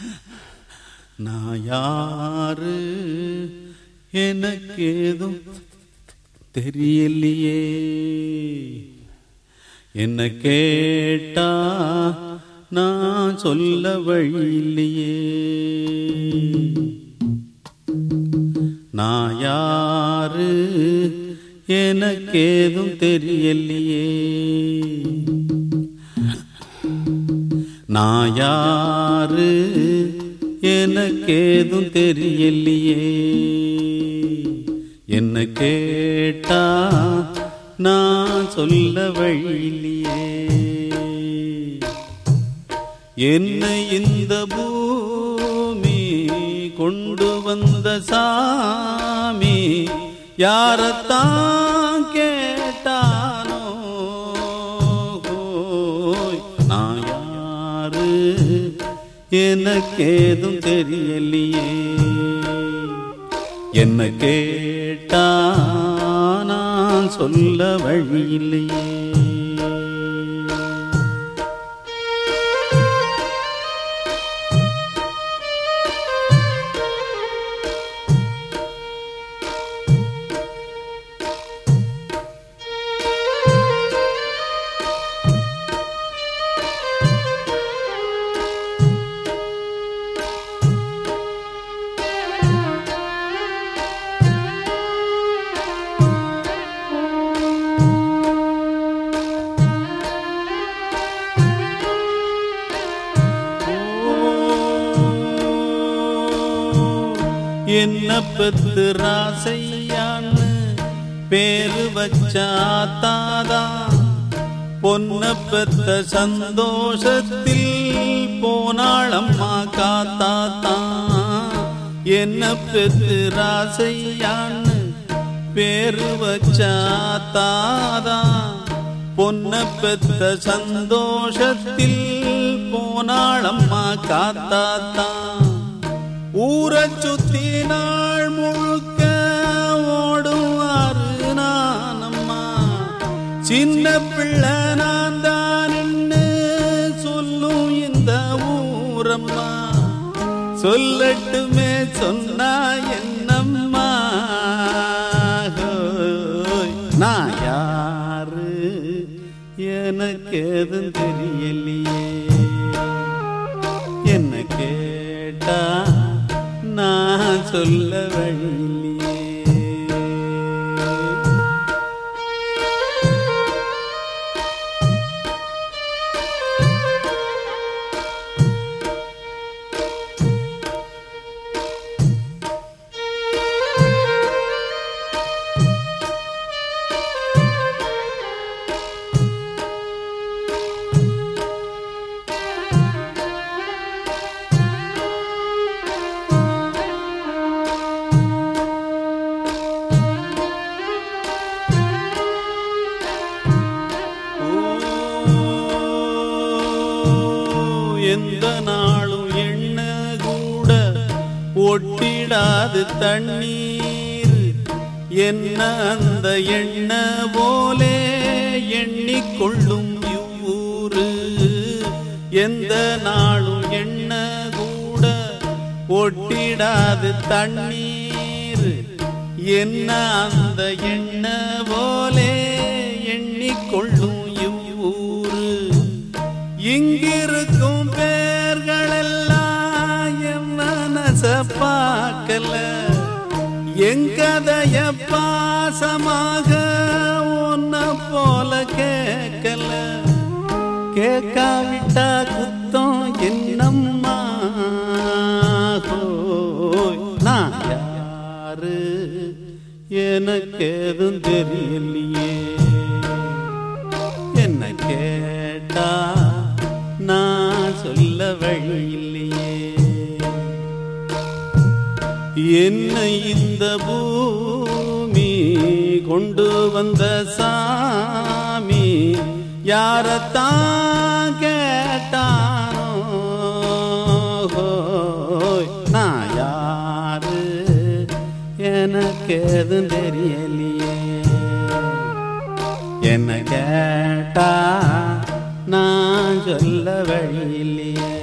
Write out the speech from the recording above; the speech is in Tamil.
நான் யாரு எனக்கு ஏதும் தெரியலையே, என்ன கேட்டா நான் சொல்ல வழியில்லையே. நான் யாரு எனக்கு ஏதும் தெரியலையே, நான் யாரு எனக்கு ஏதும் தெரியலையே. என்ன கேட்டா நான் சொல்ல வழியில்லையே. என்னை இந்த பூமி கொண்டு வந்த சாமி யாரத்தான் கேட்டானோ. நான் யாரு எனக்கு ஏதும் தெரியலையே, என்ன கேட்டா நான் சொல்ல வழியில்லையே. என்ன பெத்து ராசையான்னு பேரு வச்சாத்தாதான், பொன்ன பெத்த சந்தோஷத்தில் போனாளம்மா காத்தாத்தான். என்ன பெத்து ராசையான்னு பேரு வச்சாத்தாதான், பொன்ன பெத்த சந்தோஷத்தில் போனாளம்மா காத்தாத்தான். ஊரை சுத்தி நாள் முழுக்க ஓடுவாரு நானம்மா, சின்ன பிள்ளை நான் தான் சொல்லும் இந்த ஊரம்மா. சொல்லட்டுமே சொன்னா என்னம்மா, நான் யாரு எனக்கு எதுவும் தெரியலையே, என்ன கேட்டா நான் சொல்ல வழியில்லையே. எந்த நாளும் எண்ண கூட ஒட்டிடாது தண்ணீர், என்ன அந்த எண்ண போலே எண்ணிக்கொள்ளும் ஊரு. எந்த நாளும் எண்ண கூட ஒட்டிடாது தண்ணீர், என்ன அந்த எண்ண போலே எண்ணிக்கொள்ளும் ஊரு. இங்கிருக்கும் பேர்களெல்லாம் என் மனச பார்க்கல, எங்கதைய பாசமாக ஒன்ன போல கேட்கல. கேட்காவிட்டா குத்தம் என்னம்மா, நான் யாரு எனக்கு எதுவும் தெரியலையே, என்ன கேட்டா நான் சொல்ல வழியில்லையே. என்னை இந்த பூமி கொண்டு வந்த சாமி யாரத்தான் கேட்டானோ. நான் யாரு எனக்கு எதுவும் தெரியலையே, என்ன கேட்டா நான் சொல்ல வழியில்லையே.